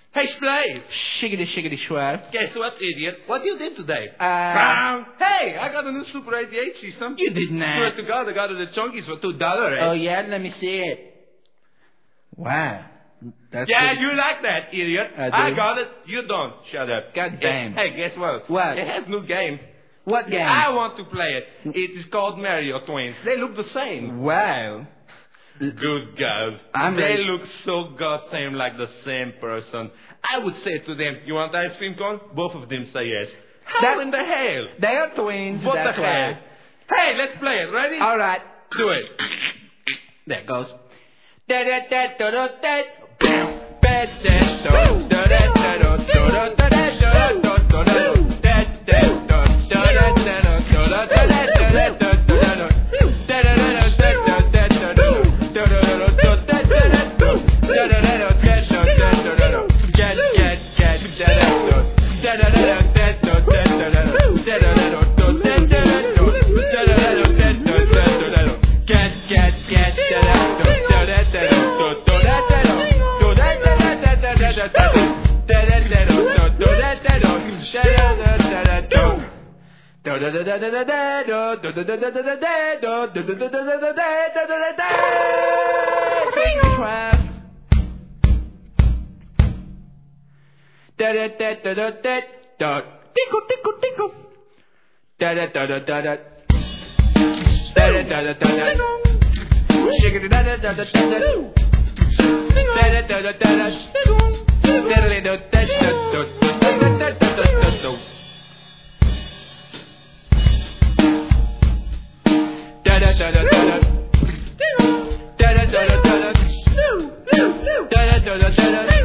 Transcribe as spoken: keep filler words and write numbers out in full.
Hey, Splay! Shiggity shiggity schwab. Guess what, idiot? What you did today? Uh, hey, I got a new Super eighty-eight system. You did not. Swear to God, I got it at Chunky's for two dollars. Oh, yeah? Let me see it. Wow. That's yeah, pretty... you like that, idiot. I do. I got it. You don't. Shut up. God damn. Hey, guess what? What? It has new game. What game? I want to play it. It is called Mario Twins. They look the same. Wow. Good God. I'm they ready. look so goddamn like the same person. I would say to them, you want ice cream cone? Both of them say yes. How That- in the hell? They are twins. What that's the hell? why. Hey, let's play it. Ready? All right. Do it. There it goes. Tinkle, tinkle, tinkle. Da da da da da da. Da da da da da da. Shake da da da da da da. Da da da da da da. Diddly do da da do do da da da da da do. Da da da da da da. Da da da da da da. Da da da da da.